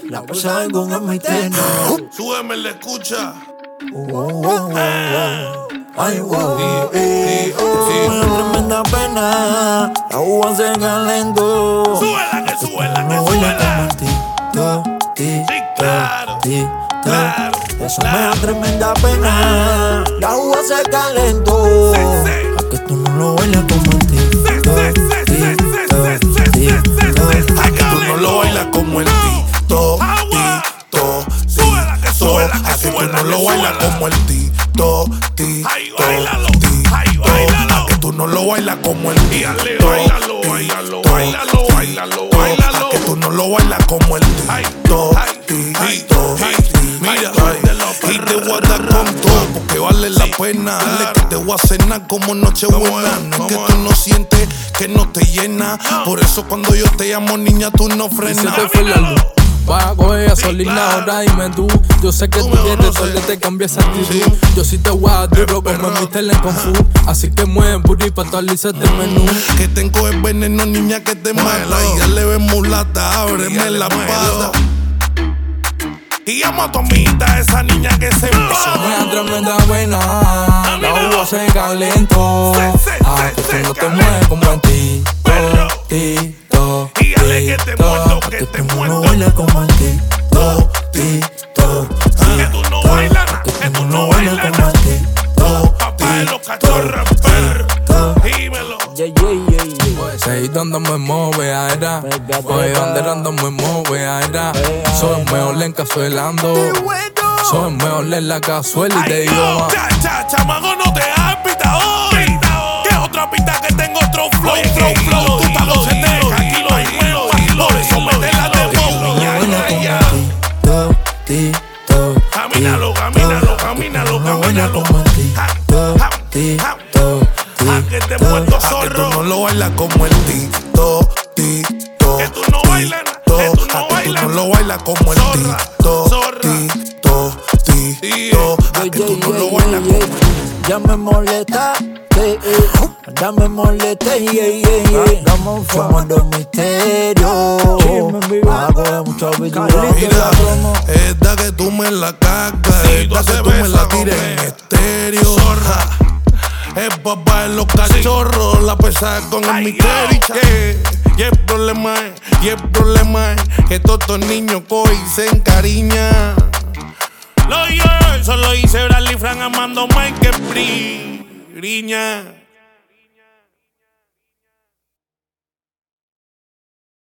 La cosa con el maiteno. Súbeme, le escucha. Ay, wow. Tremenda pena. La uva se calentó. Súbela, que súbela, que No voy a súbela. Sí, claro, claro, eso me da tremenda pena. La uva se calentó. A que tú no lo bailas como el tito. A que tú no lo bailas como el tito. Súbela, que súbela, A que tú no lo bailas como el tito. Ay, bailalo, ay, bailalo. A que tú no lo bailas como el tito. bailalo, bailalo, bailalo, bailalo, bailalo. A que tú no lo bailas como el tito. Mira, y te voy a dar con todo porque vale la pena. Dale que te voy a cenar como Nochebuena. No es que tú no sientes que no te llena. Por eso cuando yo te llamo niña tú no Se frenas. te fue la luz. Vas a coger gasolina ahora, dime tú. Yo sé que tú quieres solo te cambias esa actitud. Yo sí te voy a dar duro como en Mr. en Kung Fu. Así que mueve booty pa' actualizarte el menú. Que tengo el veneno, niña, que te mata. Y ya le ves mulata, ábreme la pata. Y llamo a tu amiguita, esa niña que se Eso me da tremenda pena. La uva se calentó. A que tú no te mueves como en Tito. Y dale que te muerto, que te no muerto. bailas como el tito. Que tú no bailas, que tú no bailas. Papá de los cachorros, perro. Dímelo. Seguí dándome moveadera. Voy banderando me moveadera. Soy mejor en cazuelando. Soy mejor en la cazuela y te digo más. Chamago, no te das pita hoy. Que otra pita que tengo otro flow. Tú estás docetero, aquí lo hay nuevo. Por eso métela de Camínalo, camínalo, camínalo, camínalo. A que te muerto zorro. Que tú no lo bailas como el tito. Que tú no bailas, que tú no bailas. no lo bailas como el tito. A que tú no lo bailas como el tito. Ya me molesta, ya me molesta, somos dos misterios. Hago mucho video. Mira, esta que tú me la cagas, esta que tú me la tires en estéreo. Es papá de los cachorros, la pesada con el misterio. Y el problema es que todos estos niños cogen y se encariñan. Lo yo solo hice Bradley Frank amando Mike Briña.